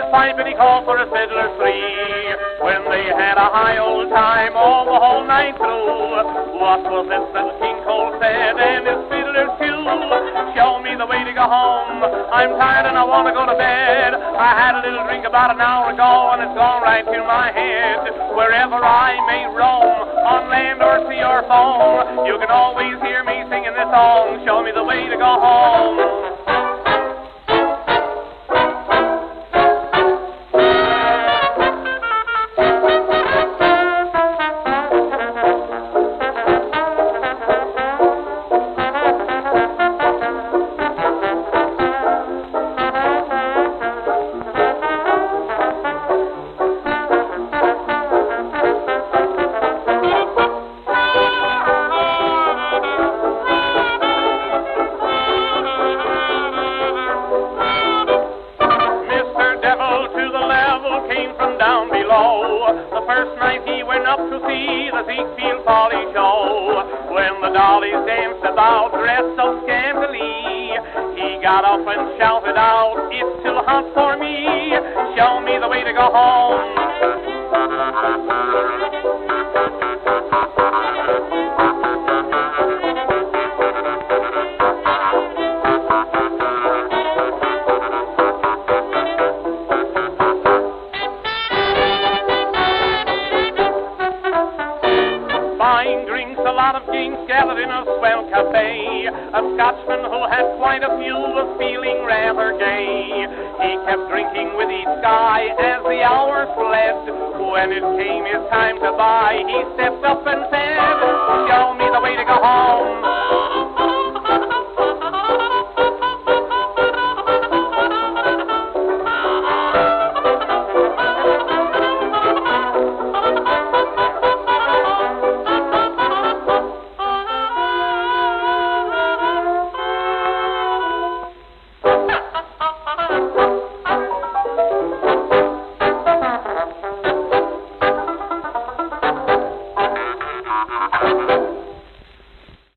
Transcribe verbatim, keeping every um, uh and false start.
pipe and he called for a fiddler three. When they had a high old time all the whole night through, what was this that King Cole said and his fiddler too? Show me the way to go home, I'm tired and I want to go to bed. I had a little drink about an hour ago and it's gone right to my head. Wherever I may roam, on land or sea or foam, you can always hear me singing this song, show me the way to go home. The first night he went up to see the Ziegfeld Folly show. When the dollies danced about dressed so scantily, he got up and shouted out, it's too hot for me, show me the way to go home. Buying drinks, a lot of kings gathered in a swell cafe. A Scotchman who had quite a few was feeling rather gay. He kept drinking with each guy as the hours fled. When it came his time to buy, he stepped up and said, show me the way to go home.